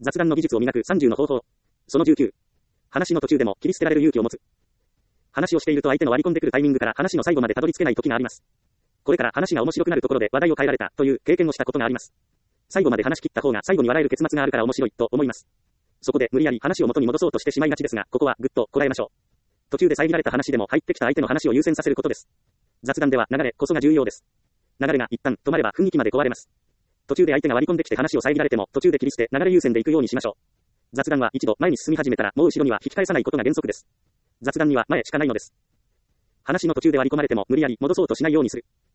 雑談の技術を磨く30の方法。その19。話の途中でも切り捨てられる勇気を持つ。話をしていると相手の割り込んでくるタイミングから話の最後までたどり着けない時があります。これから話が面白くなるところで話題を変えられたという経験をしたことがあります。最後まで話し切った方が最後に笑える結末があるから面白いと思います。そこで無理やり話を元に戻そうとしてしまいがちですが、ここはぐっとこらえましょう。途中で遮られた話でも入ってきた相手の話を優先させることです。雑談では流れこそが重要です。流れが一旦止まれば雰囲気まで壊れます。途中で相手が割り込んできて話を遮られても途中で切り捨て流れ優先で行くようにしましょう。雑談は一度前に進み始めたらもう後ろには引き返さないことが原則です。雑談には前しかないのです。話の途中で割り込まれても無理やり戻そうとしないようにする。